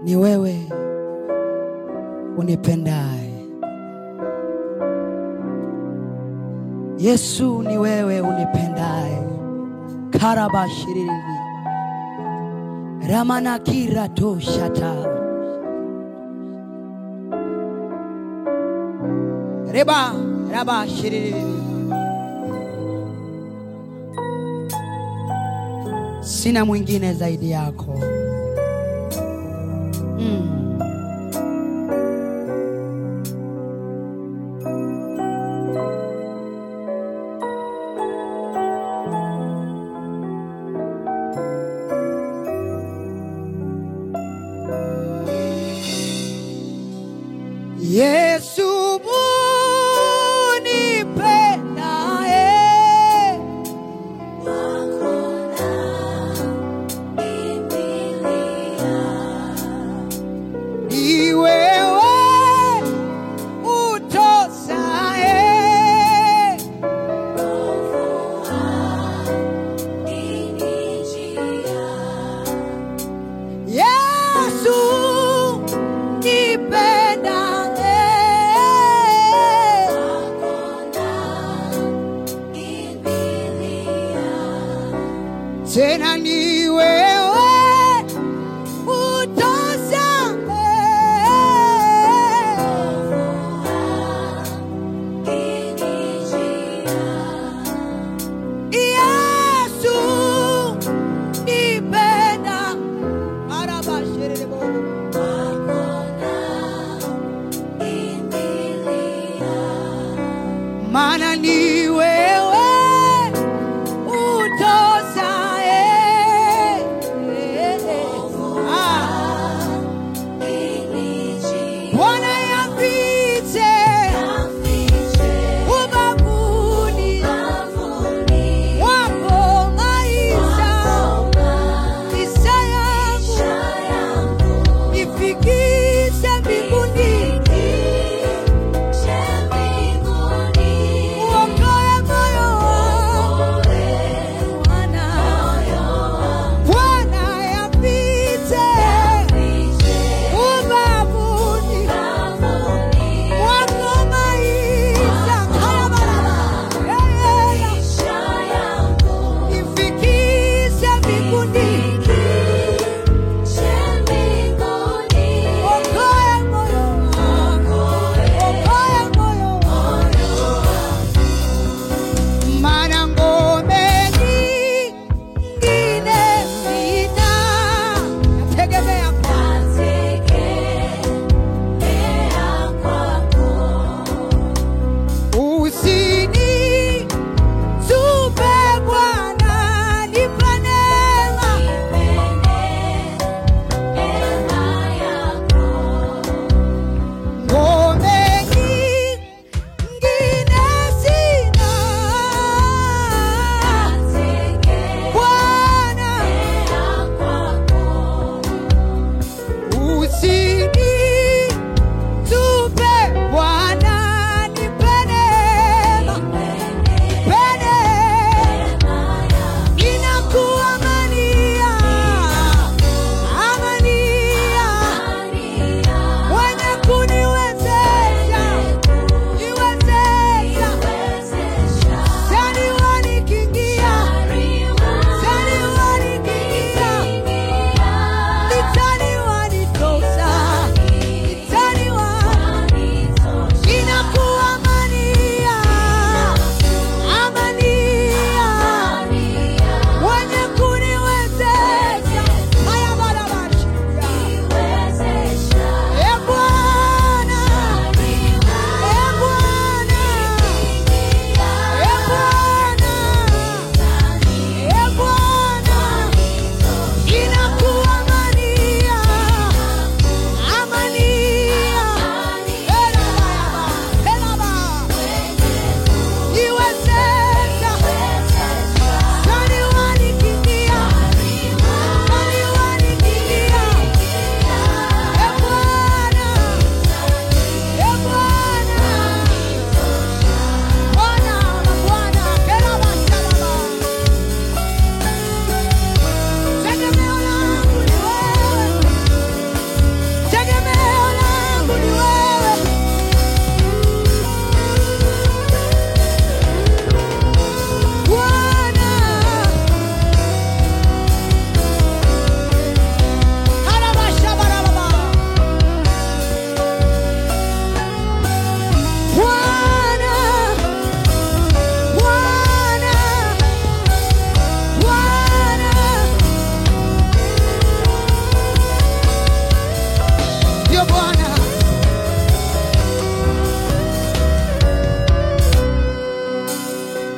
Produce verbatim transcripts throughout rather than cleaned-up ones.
Ni wewe unipendaye. Yesu, ni wewe unipendaye. Karabashiriri Ramanakira toshata Reba Rabashiriri. Sina mwingine zaidi yako. Mm. Yesu unipendaye, hakuna kimbilia. ni wewe utosaye, Roho akinijia. Yesu nipendaye, Hakuna kimbilia. tena ni wewe utosaye, Roho akinijia. Yesu nipenda. Arabashirebo Hakuna kimbilia. maana ni wewe utosaye,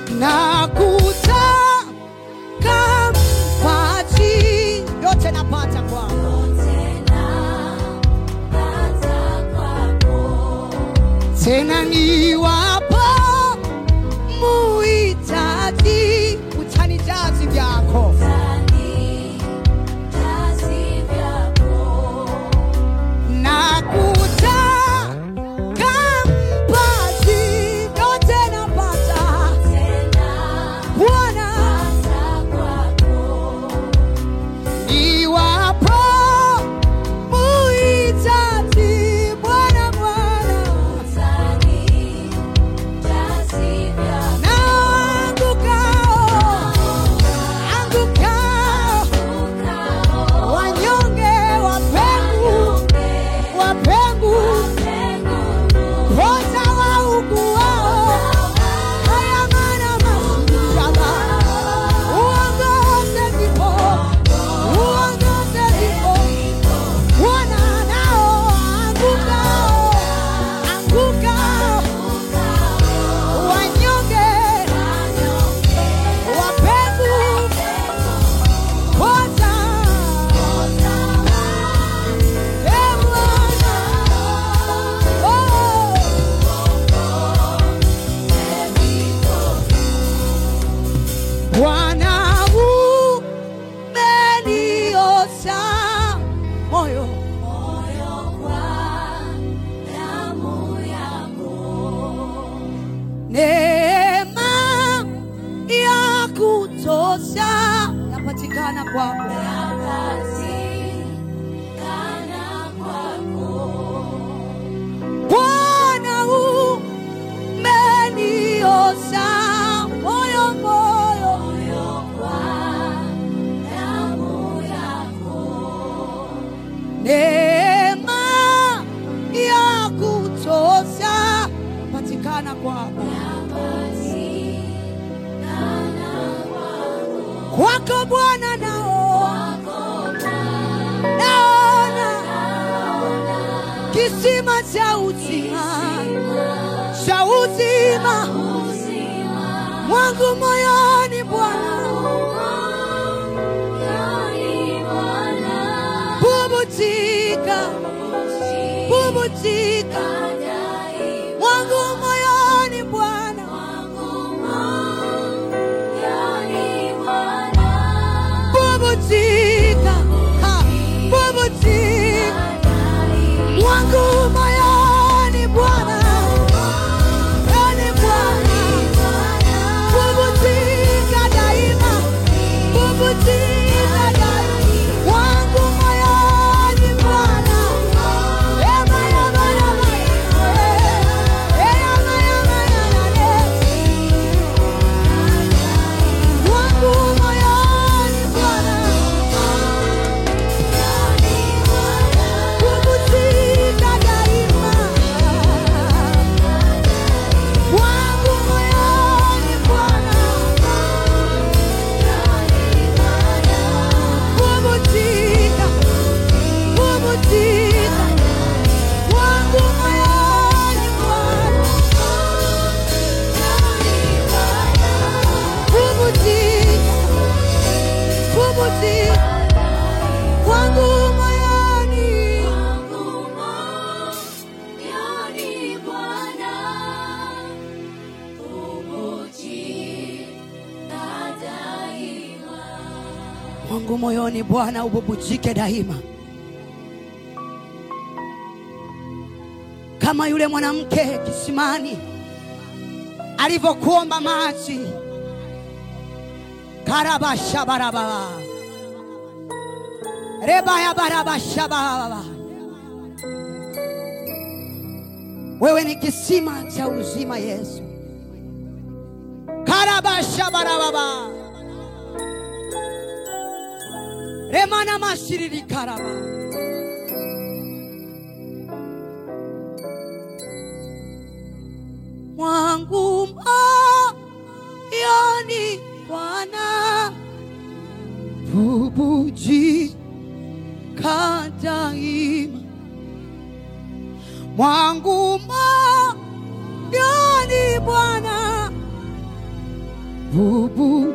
nakuta kampaji yote napata kwako, tena niwapo muhitaji utanijazi vyako, nakuta kampaji yote napata Bwana, niwapo muhitaji Bwana, Bwana yapatikana kwako, Bwana umenioza moyo moyo kwa damu yako, neema ya kutoza yapatikana kwako, kwako Bwana nao naona kisima cha uzima, cha uzima mwangu moyoni Bwana, bubujika bubujika mwangu moyoni Bwana, bubujika bubujika mwangu moyoni Bwana, yani Bwana bubujika daima, bubujika daima mwangu moyoni Bwana, ema ema ema ema ema ema mwangu moyoni Bwana, bubujika daima mwangu moyoni Bwana, bubujika bubujika mwangu moyoni Bwana, bubujika bubujika mwangu moyoni mwangu moyoni Bwana, ububujike daima, kama yule mwanamke kisimani alivyokuomba maji. Karabasha barabara rebaya barabasha barabara, wewe ni kisima cha uzima Yesu. Karabasha barabara remana mashiriri karaba, mwangu moyoni Bwana, bubujika daima mwangu moyoni Bwana, bubu